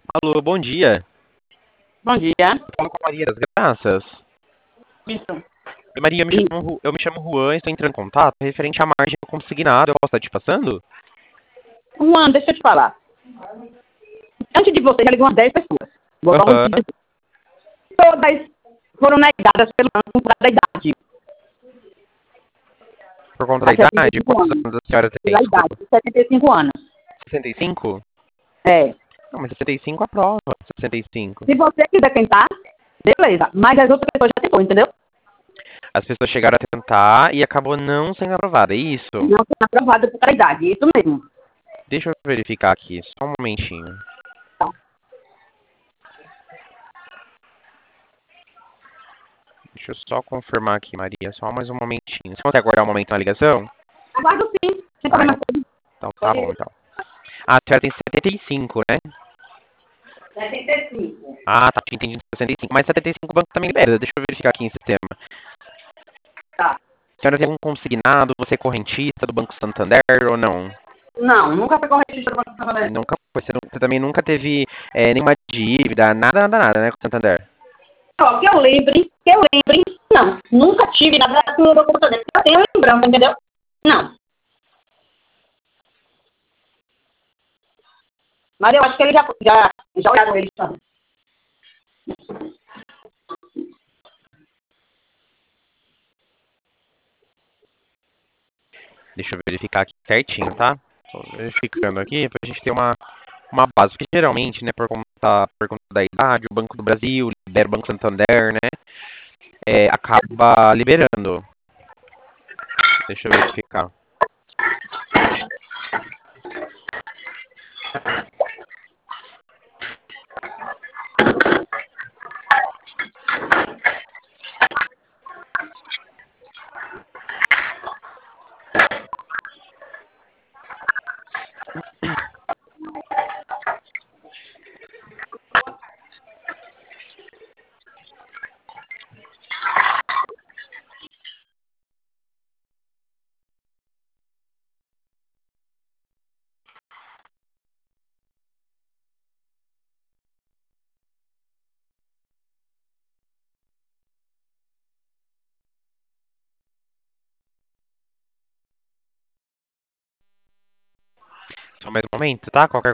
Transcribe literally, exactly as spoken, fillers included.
Alô, bom dia. Bom dia. Eu falo com a Maria das Graças. Isso. Oi, Maria, eu me E, chamo, Ru- eu me chamo Juan, estou entrando em contato referente à margem consignada. Eu posso estar te passando? Juan, deixa eu te falar. Antes de você, já ligou umas dez pessoas. Vou logo Aham. dizer. Todas foram negadas pelo banco por causa da idade. Por conta da Há setenta e idade, cinco quantos anos. anos a senhora tem? Pela idade, Desculpa. setenta e cinco anos. sessenta e cinco? É. Não, mas sessenta e cinco aprova. sessenta e cinco. Se você quiser tentar, beleza. Mas as outras pessoas já tentou, entendeu? As pessoas chegaram a tentar e acabou não sendo aprovada, é isso? Não foi aprovado por causa da idade. Isso mesmo. Deixa eu verificar aqui, só um momentinho. Deixa eu só confirmar aqui, Maria, só mais um momentinho. Você consegue aguardar um momento na ligação? Aguardo sim. Sem Ah, problema. então tá bom, então. Ah, a senhora tem setenta e cinco, né? setenta e cinco. Ah, tá, tinha entendido sessenta e cinco. Mas setenta e cinco o banco também libera. Deixa eu verificar aqui em sistema. Tá. A senhora tem algum consignado? Você é correntista do Banco Santander ou não? Não, nunca foi corrigida do Banco Santander. Nunca foi. Você, não- você também nunca teve é, nenhuma dívida, nada, nada, nada, né, com o Santander? Ó, que eu lembre, que eu lembre, não. Nunca tive nada com o Banco Santander. Eu tenho lembrança, entendeu? Não. Mas eu acho que ele já, já, já olharam ele, sabe? Deixa eu verificar aqui certinho, tá? Tô verificando aqui pra gente ter uma, uma base. Porque geralmente, né, por conta, por conta da idade, o Banco do Brasil libera o Banco Santander, né? É, acaba liberando. Deixa eu verificar. Só mais um momento, tá? Qualquer